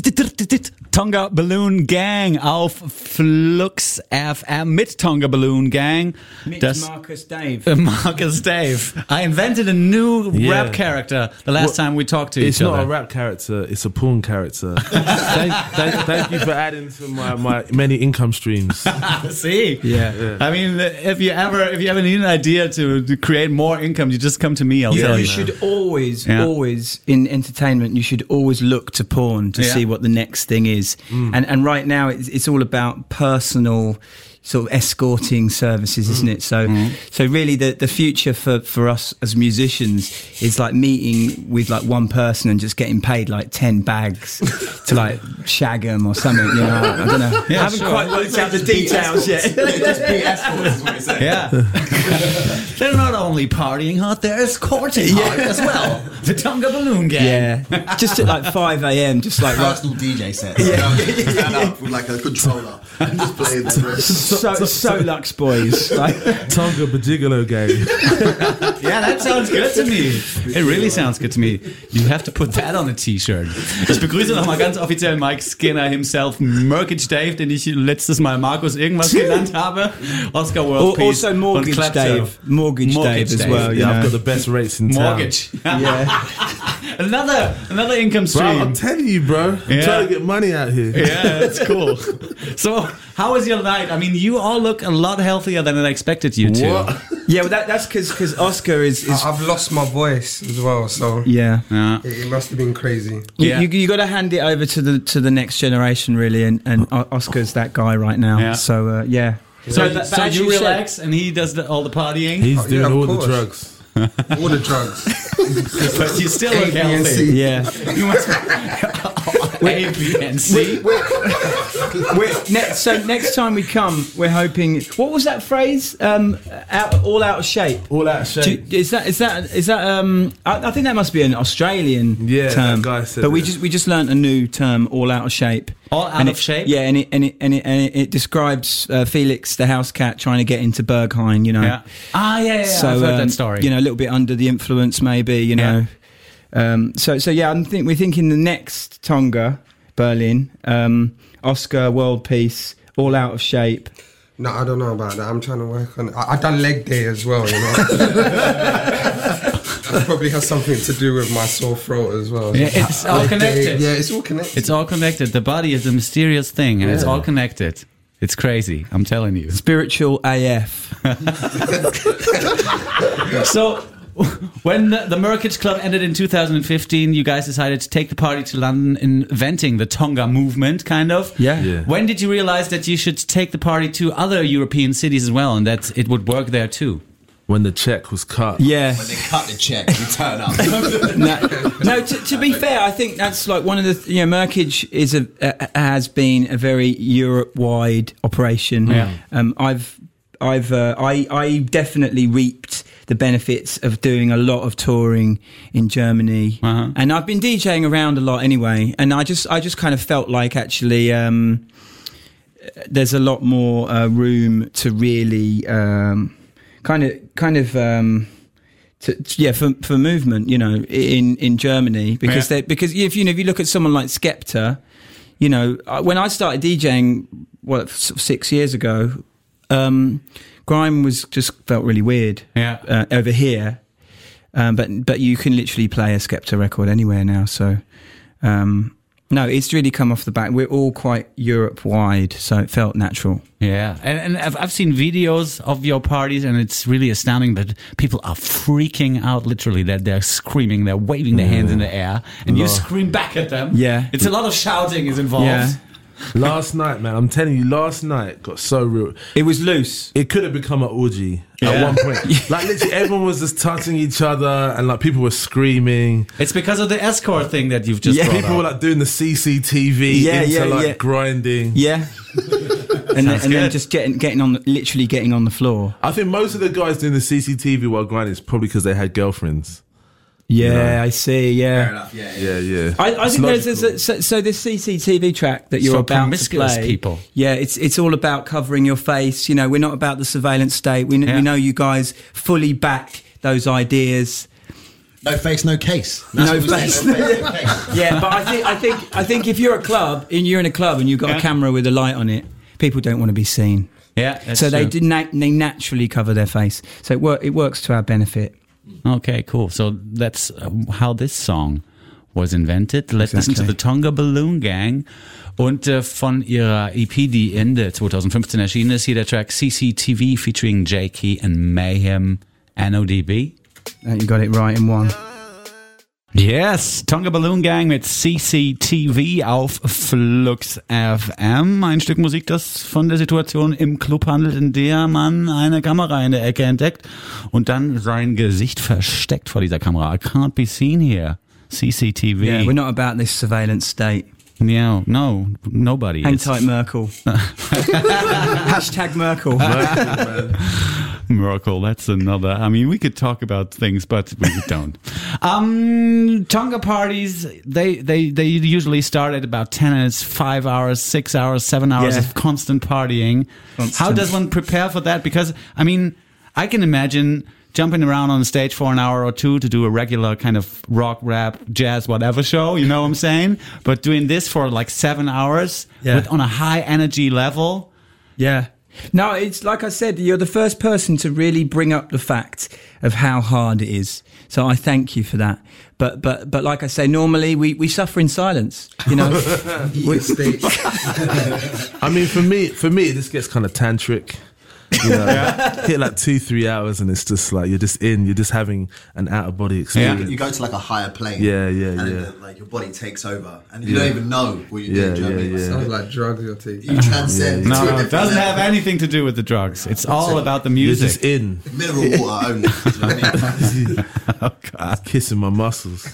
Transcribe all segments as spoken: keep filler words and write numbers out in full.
Tonga Balloon Gang auf Flux F M mit Tonga Balloon Gang. Mit das, Marcus Dave. Uh, Marcus Dave. I invented a new yeah. rap character the last well, time we talked to each other. It's not a rap character, it's a porn character. thank, thank, thank you for adding to my, my many income streams. See? Yeah. yeah. I mean, if you ever if you ever need an idea to, to create more income, you just come to me, I'll yeah, tell you. You should always, yeah. always, in entertainment, you should always look to porn to yeah. see what the next thing is. Mm. And and right now it's, it's all about personal sort of escorting services, isn't it? So mm. so really the, the future for, for us as musicians is like meeting with like one person and just getting paid like ten bags to like shag them or something, you know. I don't know. Yeah, I haven't sure. quite worked out the details yet. Just be escorts is what you're saying. Yeah. They're not only partying hard, they're escorting hard yeah. as well. The Tonga Balloon Gang. Yeah. Just at like five a.m. just like personal D J sets. Yeah. You know, stand up with like a controller and just play the So, so, so Lux boys, like Tonga Bajigolo Gang. Yeah, that sounds good to me. It really sounds good to me. You have to put that on a T-Shirt. Ich begrüße nochmal ganz offiziell Mike Skinner himself, Merkage Dave, den ich letztes Mal Markus irgendwas genannt habe, Oscar World Peace also Mortgage und Dave, Mortgage, Mortgage Dave as Dave. well. Yeah, know. I've got the best rates in town. Mortgage. Yeah. another another income stream. Bro, I'm telling you, bro. I'm yeah. trying to get money out here. Yeah, that's cool. So, how was your night? I mean, you all look a lot healthier than I expected you to. What? Yeah, well, that, that's because because Oscar is, is. I've lost my voice as well, so yeah, yeah. It, it must have been crazy. You, yeah. you, you got to hand it over to the to the next generation, really, and, and Oscar's that guy right now. Yeah. So uh, yeah. So, but, so but you you relax, said, and he does the, all the partying. He's Oh, doing yeah, all course. the drugs. All the drugs. But you still look A, B, and healthy. C. yeah. You must A, B, and C. We're, ne- so next time we come, we're hoping. What was that phrase? Um, out, all out of shape. All out of shape. Do, is that is that is that? Um, I, I think that must be an Australian Yeah, term. that guy said but we it. just we just learnt a new term, all out of shape. All out And of it- shape? Yeah, and it and it and it, and it, it describes uh, Felix the house cat trying to get into Berghain. You know. Yeah. Ah, yeah, yeah. yeah. So I've heard um, that story. You know, a little bit under the influence, maybe. You know. Um, so so yeah, I think we're thinking the next Tonga, Berlin, um, Oscar, World Peace, all out of shape. No, I don't know about that. I'm trying to work on it. I, I done leg day as well, you know. That probably has something to do with my sore throat as well. Yeah, it's all Leg day, connected. yeah, it's all connected. It's all connected. The body is a mysterious thing, and it's Yeah. all connected. It's crazy. I'm telling you. Spiritual A F. So, when the, the Merkage Club ended in two thousand fifteen, you guys decided to take the party to London, inventing the Tonga movement, kind of. Yeah. Yeah. When did you realize that you should take the party to other European cities as well, and that it would work there too? When the check was cut. Yeah. When they cut the check, you turn up. no, no to, to be fair, I think that's like one of the, you know, Merkage is a, uh, has been a very Europe-wide operation. Yeah. Um, I've, I've, uh, I, I definitely reaped the benefits of doing a lot of touring in Germany, Uh-huh. and I've been DJing around a lot anyway. And I just, I just kind of felt like actually, um, there's a lot more uh, room to really, um, kind of, kind of. Um, To, to- yeah, for for movement, you know, in, in Germany, because Yeah. they because if you know if you look at someone like Skepta, you know, I- when I started DJing, what sort of six years ago, um, grime was just felt really weird, Yeah. uh, over here, um, but but you can literally play a Skepta record anywhere now, so. Um, no, it's really come off the back. We're all quite Europe-wide, so it felt natural. Yeah, and, and I've, I've seen videos of your parties, and it's really astounding that people are freaking out, literally, that they're screaming, they're waving their hands in the air, and you scream back at them. Yeah. It's a lot of shouting is involved. Yeah. Last night, man, I'm telling you, last night got so real. It was loose. It could have become an orgy Yeah. at one point. Like literally, everyone was just touching each other, and like people were screaming. It's because of the escort thing that you've just Yeah. brought People up. were like doing the C C T V Yeah, into yeah, like yeah. grinding. Yeah. and then, and then good. just getting getting on, the, literally getting on the floor. I think most of the guys doing the C C T V while grinding is probably because they had girlfriends. Yeah, I see. Yeah. Fair enough, yeah, yeah. Yeah, yeah. I, I It's think there's, there's logical. a, so, so this C C T V track that you're for about to promiscuous play. people. Yeah, it's it's all about covering your face. You know, we're not about the surveillance state. We, kn- Yeah. we know you guys fully back those ideas. No face, no case. That's No what we say, face. no face, no case. Yeah, but I think I think I think if you're a club and you're in a club and you've got Yeah. a camera with a light on it, people don't want to be seen. Yeah, that's so they true. did na- they naturally cover their face. So it, wor- it works to our benefit. Okay, cool. So that's uh, how this song was invented. Let's listen to Exactly. the Tonga Balloon Gang. Und äh, von ihrer E P, die Ende zwanzig fünfzehn erschienen ist, hier der Track C C T V featuring J Key and Mayhem N O D B. Uh, You got it right in one. Yes, Tonga Balloon Gang mit C C T V auf Flux F M. Ein Stück Musik, das von der Situation im Club handelt, in der man eine Kamera in der Ecke entdeckt und dann sein Gesicht versteckt vor dieser Kamera. I can't be seen here. C C T V. Yeah, we're not about this surveillance state. Yeah, no, nobody Hang is. tight, Merkel. Hashtag Merkel. Merkel, that's another. I mean, we could talk about things, but we don't. Um, Tonga parties, they, they, they usually start at about ten and it's five hours, six hours, seven hours Yeah. of constant partying. Constant. How does one prepare for that? Because, I mean, I can imagine jumping around on stage for an hour or two to do a regular kind of rock, rap, jazz, whatever show, you know what I'm saying? But doing this for like seven hours Yeah. with, on a high energy level. Yeah. No, it's like I said, you're the first person to really bring up the fact of how hard it is. So I thank you for that. But but but like I say, normally we, we suffer in silence. You know, Eat steak. I mean, for me, for me, this gets kind of tantric. You know, hit like two, three hours, and it's just like you're just in. You're just having an out of body experience. You go to like a higher plane. Yeah, yeah, and yeah. then, like your body takes over, and you Yeah. don't even know what you're Yeah, doing. do you know what I yeah, mean? yeah. Sounds like drugs you're taking. You transcend. No, to a no, it different doesn't level. have anything to do with the drugs. It's all about the You're music. just in, Mineral water only. Do you know what I mean? Oh, God. kissing my muscles.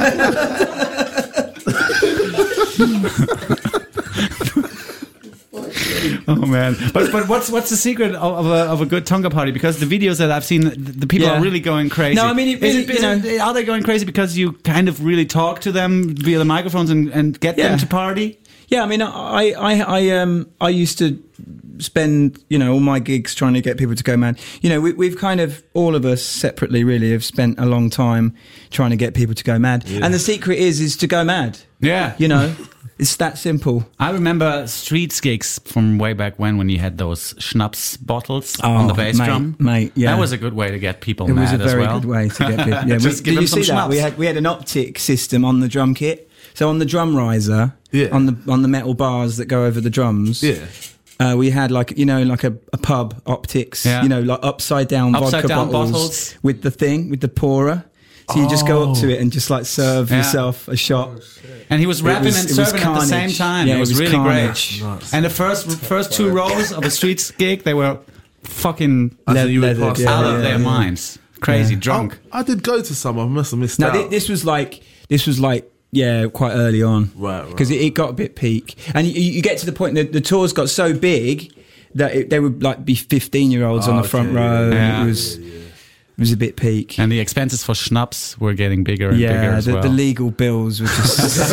Oh man! But but what's what's the secret of, of, a, of a good Tonga party? Because the videos that I've seen, the, the people Yeah. are really going crazy. No, I mean, it Is really- is you it- are they going crazy because you kind of really talk to them via the microphones and, and get Yeah. them to party? yeah. I mean, I I I um I used to spend you know all my gigs trying to get people to go mad. You know, we, we've kind of all of us separately really have spent a long time trying to get people to go mad. And the secret is is to go mad. Yeah. You know, it's that simple. I remember street gigs from way back when, when you had those schnapps bottles on the bass mate, drum. mate, yeah. That was a good way to get people It mad was a as very well. good way to get people. Yeah, Just we, give did them you some see that? We schnapps. had we had an optic system on the drum kit. So on the drum riser, Yeah. on the on the metal bars that go over the drums, Yeah. uh, we had like you know like a, a pub optics, Yeah. you know like upside down Upside vodka down bottles, bottles. with the thing with the pourer. So you just go up to it and just like serve Yeah. yourself a shot. And he was rapping was- and it was serving at the same carnage. time. Yeah, it was, it was really carnage. great. And the first first two rows of a streets gig, they were fucking I Le- think you were leathered, past yeah, out that. of their yeah. minds, crazy, Yeah. drunk. I, I did go to some. I must have missed No, out. thi- this was like this was like yeah, quite early on, Right, right. Because it, it got a bit peak, and you, you get to the point that the tours got so big that it, they would like be fifteen year olds on Oh, the front okay, row. yeah. And it was it was a bit peak. And the expenses for schnapps were getting bigger and bigger Yeah, as the, well. the legal bills were just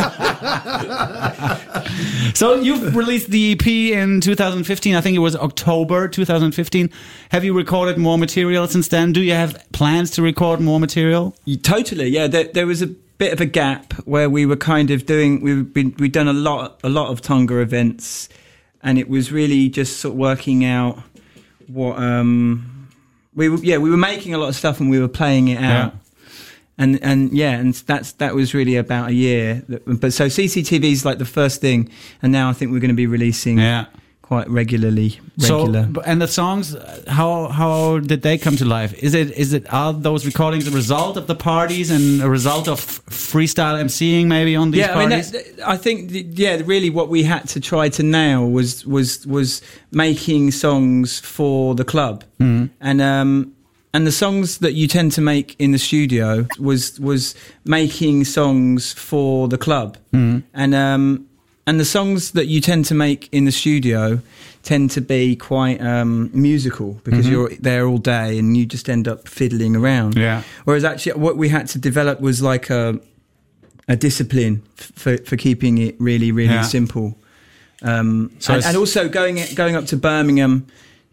So you've released the E P in two thousand fifteen. I think it was October two thousand fifteen. Have you recorded more material since then? Do you have plans to record more material? totally. Yeah, there, there was a bit of a gap where we were kind of doing. We've been we'd done a lot a lot of Tonga events, and it was really just sort of working out what um we were. Yeah, we were making a lot of stuff and we were playing it out. Yeah. And and yeah, and that's that was really about a year. That, but so C C T V is like the first thing, and now I think we're going to be releasing Yeah. quite regularly. Regular. So, b- and the songs, uh, how how did they come to life? Is it is it are those recordings a result of the parties and a result of freestyle emceeing maybe on these yeah, I mean, parties? that, that- I think th- yeah, really, what we had to try to nail was was was making songs for the club, Mm-hmm. and um and the songs that you tend to make in the studio was was making songs for the club, Mm-hmm. and um and the songs that you tend to make in the studio tend to be quite um, musical because Mm-hmm. you're there all day and you just end up fiddling around. Yeah. Whereas actually, what we had to develop was like a a discipline f- for for keeping it really really Yeah. simple. Um, So and, it's- and also going going up to Birmingham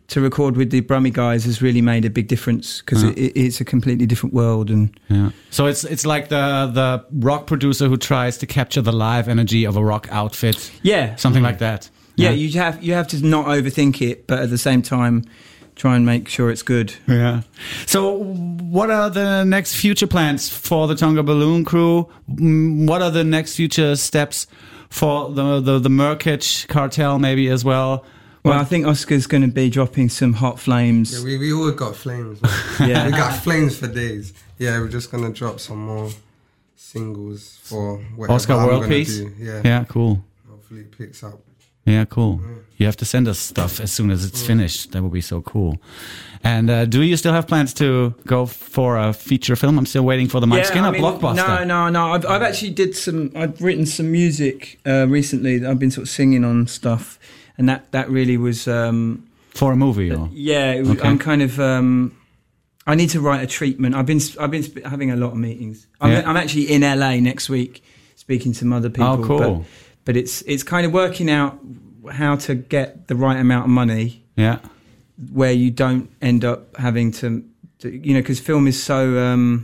to record with the Brummy guys has really made a big difference because Yeah. it, it's a completely different world. And Yeah. So it's it's like the the rock producer who tries to capture the live energy of a rock outfit. yeah, Something like that. yeah, you have you have to not overthink it, but at the same time, try and make sure it's good. Yeah. So, what are the next future plans for the Tonga Balloon Crew? Mm, What are the next future steps for the the, the Merkich cartel, maybe as well? Well, What- I think Oscar's going to be dropping some hot flames. Yeah, we, we all got flames. Man. Yeah. We got flames for days. Yeah, we're just gonna drop some more singles for whatever Oscar I'm World gonna Peace. do. Yeah. Yeah, cool. Hopefully it picks up. Yeah, cool. You have to send us stuff as soon as it's finished. That would be so cool. And uh, do you still have plans to go for a feature film? I'm still waiting for the Mike Skinner I mean, blockbuster. No, no, no. I've, I've actually did some. I've written some music uh, recently. That I've been sort of singing on stuff, and that that really was. Um, For a movie, or yeah, it was, Okay. I'm kind of. Um, I need to write a treatment. I've been I've been sp- having a lot of meetings. I'm, Yeah. I'm actually in L A next week, speaking to some other people. Oh, cool. But, but it's it's kind of working out how to get the right amount of money yeah, where you don't end up having to, to you know, because film is so um,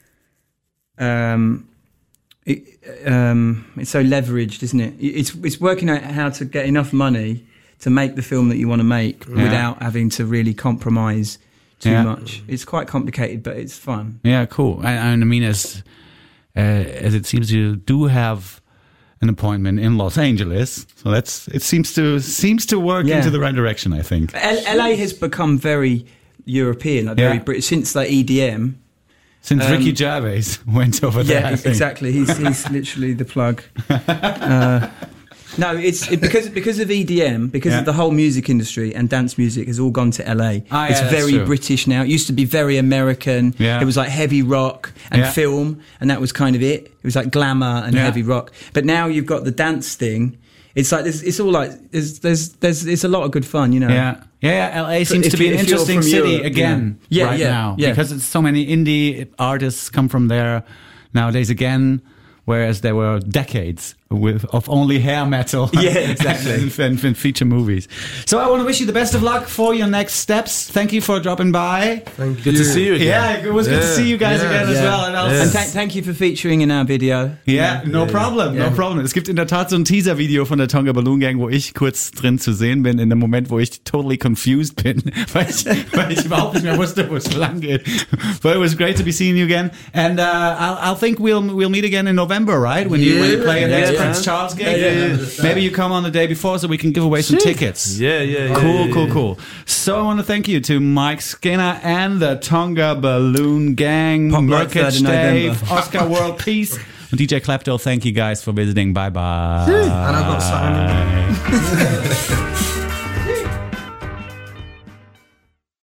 um, it, um, it's so leveraged, isn't it? It's it's working out how to get enough money to make the film that you want to make Yeah. without having to really compromise too Yeah. much. It's quite complicated, but it's fun. yeah, cool. And, and I mean, as uh, as it seems, you do have an appointment in Los Angeles, so that's it seems to seems to work Yeah. into the right direction. I think. L- LA has become very European, like Yeah. very British since like E D M. Since Um, Ricky Gervais went over there, Yeah, I think. exactly. He's he's literally the plug. Uh, no, it's it, because because of E D M, because Yeah. of the whole music industry and dance music has all gone to L A. Ah, yeah, it's that's very true. British now. It used to be very American. Yeah. It was like heavy rock and Yeah. film, and that was kind of it. It was like glamour and Yeah. heavy rock. But now you've got the dance thing. It's like there's, it's all like there's there's there's it's a lot of good fun, you know. Yeah, yeah, yeah. L A seems if to be you- an if you're interesting from city Europe, again you know. Yeah, right yeah, now yeah. because it's so many indie artists come from there nowadays again, whereas there were decades with of only hair metal. Yeah, exactly. and, and, and feature movies. So I want to wish you the best of luck for your next steps. Thank you for dropping by. Thank Good you. to see you again. Yeah, it was good to Yeah. see you guys Yeah. again as Yeah. well. And, I'll Yeah. And thank thank you for featuring in our video. Ja, no problem, no problem. Es gibt in der Tat so ein Teaser-Video von der Tonga Balloon Gang, wo ich kurz drin zu sehen bin, in dem Moment, wo ich totally confused bin, weil ich, weil ich überhaupt nicht mehr wusste, wo es lang geht. But it was great to be seeing you again. And uh, I'll, I'll think we'll we'll meet again in November, right? When you when you play at the Yeah, next yeah. Prince Charles gig. Yeah, yeah. Maybe you come on the day before so we can give away some tickets. Yeah, yeah, yeah. Cool, yeah, cool, yeah. cool. So I want to thank you to Mike Skinner and the Tonga Balloon Gang, Pop like Merkich third of Dave, November. Oscar World Peace, and D J Clapto. Thank you guys for visiting. Bye bye. And I got something.